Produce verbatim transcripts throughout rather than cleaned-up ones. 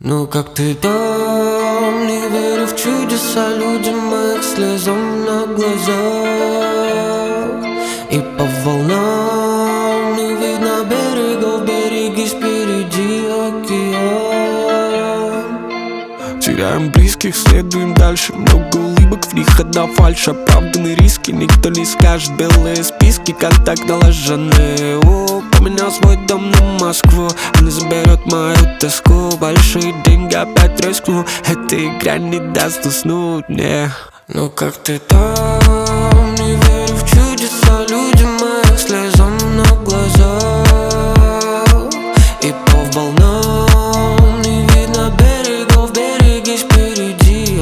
Ну как ты там, не верю в чудеса людям моих слезам на глазах. И по волнам не видно берегов, берегись, впереди океан. Теряем близких, следуем дальше. Много улыбок, в них одна фальшь. Оправданные риски, никто не скажет. Белые списки, контакт налаженный. О, поменял свой дом на Москву. Она заберет мою тоску. Большие деньги опять рискну. Эта игра не даст уснуть мне. Ну как ты там, не верю в чудеса людям моих слезам на глазах. И по волнам не видно берегов, берегись, впереди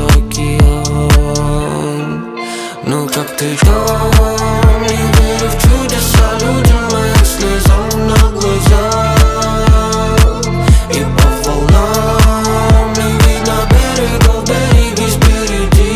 океан. Ну как ты там, не верю в чудеса людям моих слезам на глазах. И по волнам не видно берегов, берегись, впереди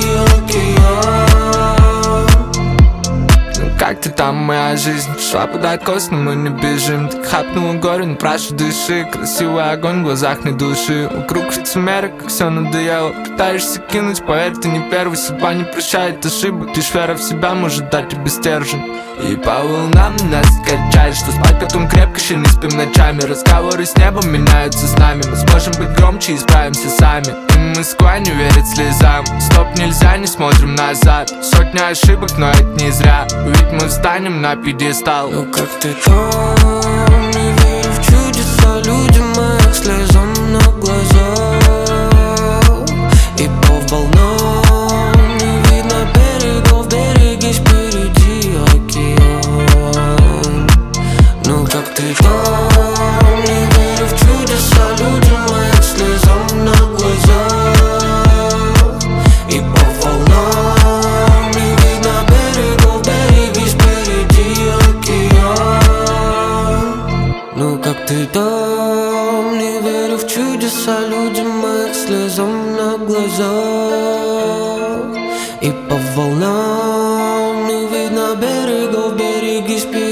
океан. Ну как ты там, моя жизнь? Шла под откос, но мы не бежим. Так хапнула горе, но прошу дыши. Красивый огонь в глазах не души. Вокруг лицемерок, как все надоело. Пытаешься кинуть, поверь, ты не первый. Судьба не прощает ошибок. Лишь вера в себя может дать тебе стержень. И по волнам нас качает, что спать потом крепко, еще не спим ночами. Разговоры с небом меняются с нами. Мы сможем быть громче и справимся сами. И Москва не верит слезам. Стоп, нельзя, не смотрим назад. Сотни ошибок, но это не зря. Ведь мы встанем на пьедестал. Ну как ты там, не верю в чудеса людям моих слезам на глазах. И по волнам не видно берегов, берегись, впереди океан. Ну как ты там, не верю в чудеса людям моих слезам на глазах. И по волнам не видно берегов, берегись, впереди океан. Ну как ты там, не верю в чудеса людям моих слезам на глазах. И по волнам не видно берегов, берегись, впереди